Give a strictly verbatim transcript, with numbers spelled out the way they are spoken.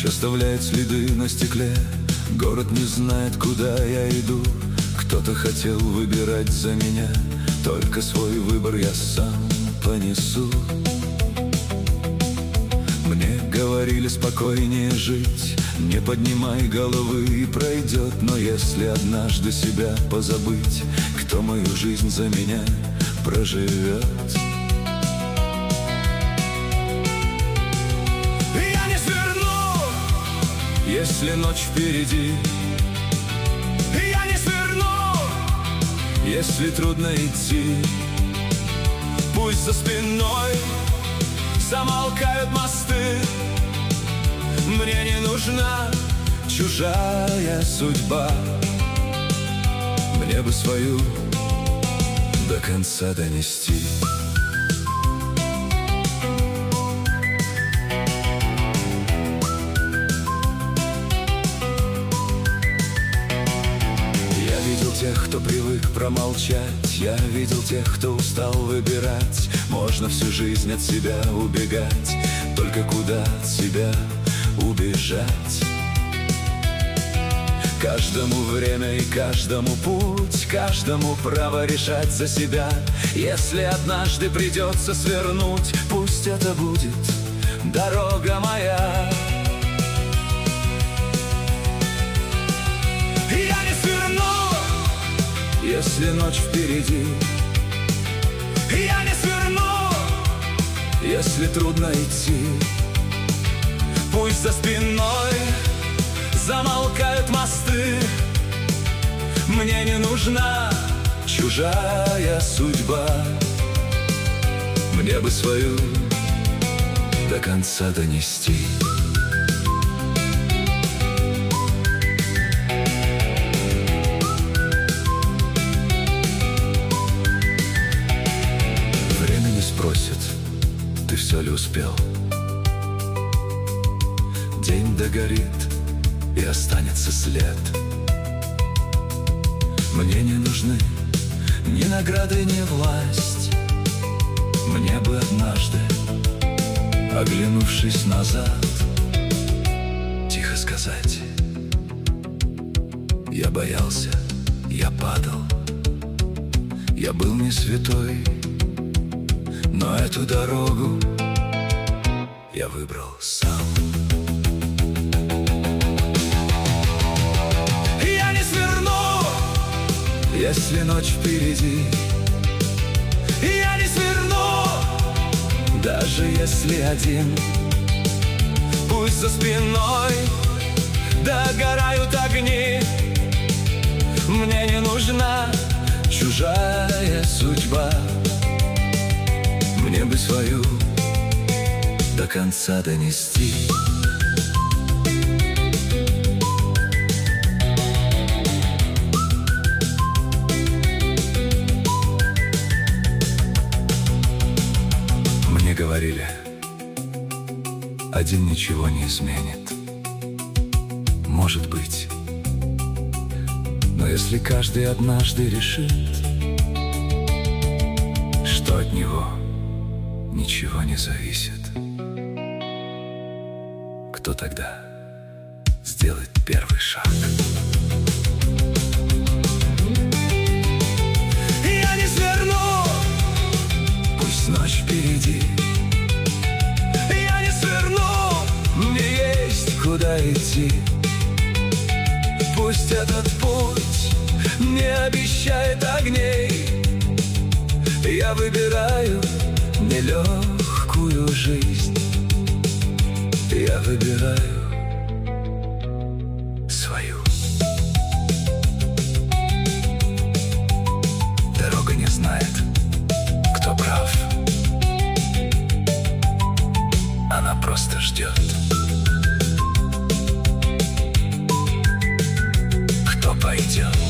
Ночь оставляет следы на стекле, город не знает, куда я иду. Кто-то хотел выбирать за меня, только свой выбор я сам понесу. Мне говорили спокойнее жить, не поднимай головы и пройдет. Но если однажды себя позабыть, кто мою жизнь за меня проживет? Я не сверну, если ночь впереди. Я не сверну, если трудно идти. Пусть за спиной замолкают мосты. Мне не нужна чужая судьба. Мне бы свою до конца донести. Я видел тех, кто привык промолчать. Я видел тех, кто устал выбирать. Можно всю жизнь от себя убегать, только куда от себя убежать? Каждому время и каждому путь, каждому право решать за себя. Если однажды придется свернуть, пусть это будет дорога моя. Я не сверну, если ночь впереди. Я не сверну, если трудно идти. Пусть за спиной замолкают мосты. Мне не нужна чужая судьба. Мне бы свою до конца донести. Время не спросит, ты все ли успел. День догорит, и останется след. Мне не нужны ни награды, ни власть. Мне бы однажды, оглянувшись назад, тихо сказать: я боялся, я падал, я был не святой, но эту дорогу я выбрал сам. Если ночь впереди. Я не сверну, даже если один. Пусть за спиной догорают огни. Мне не нужна чужая судьба. Мне бы свою до конца донести. Говорили, один ничего не изменит. Может быть. Но если каждый однажды решит, что от него ничего не зависит, кто тогда сделает первый шаг? Я не сверну, пусть ночь впереди. Куда идти? Пусть этот путь не обещает огней. Я выбираю нелегкую жизнь. Я выбираю свою. Дорога не знает, кто прав. Она просто ждет. Пойдет.